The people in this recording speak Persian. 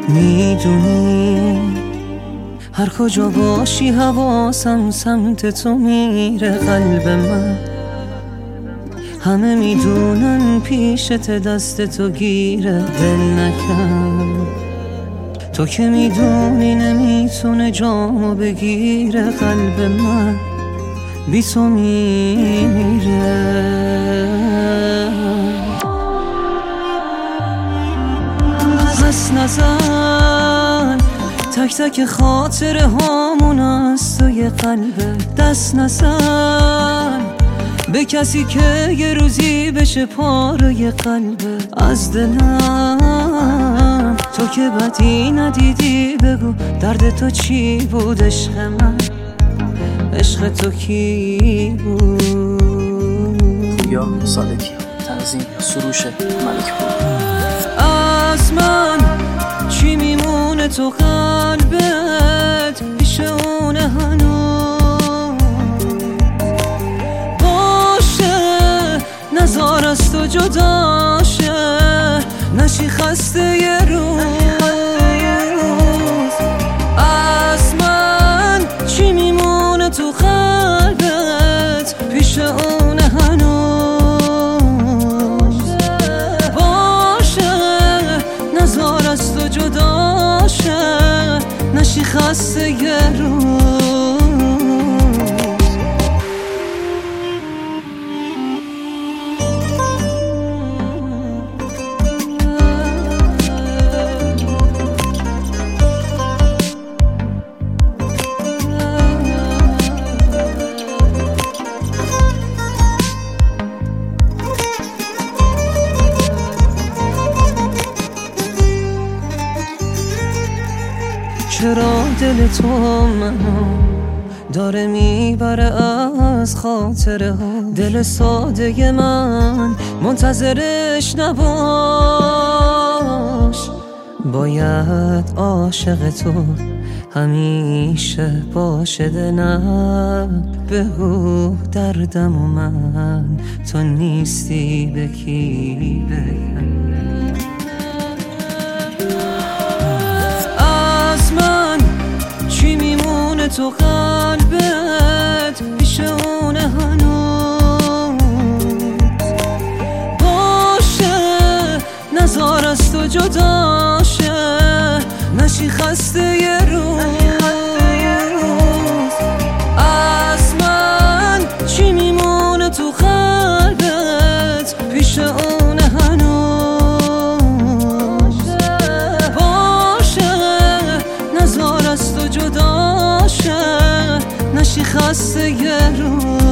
میدونی هر کجا باشی حواسم سمت تو میره. قلب من همه میدونن پیشت دست تو گیره. دل نکن تو که میدونی نمیتونه جامو بگیره. قلب من بی تو میره. دست نزن تک تک خاطره هامون از توی قلبه. دست نزن به کسی که یه روزی بشه پاره قلبه. از دلم تو که بدی ندیدی بگو درد تو چی بود. عشق من عشق تو کی بود؟ یا صادقی تنظیم سروش ملک بود. از من چی میمونه تو قلبت پیش اونه هنوز؟ باشه نزار از تو جداشه نشی خسته یه روز. از من چی میمونه تو قلبت پیش اونه هنوز؟ باشه نزار از تو جداشه نشی خسته یه روز. چرا دل تو منو داره میبره از خاطره ها؟ دل ساده من منتظرش نباش. باید عاشق تو همیشه باشه. دلم بگو دردم و من تو نیستی به کی بگم؟ چی میمونه تو قلبت پیش اونه هنوز؟ باشه نزار از تو جداشه نشی خسته یه روز. از من چی میمونه تو قلبت پیش اونه هنوز؟ باشه نزار از تو جداشه نشی خسته یه روز.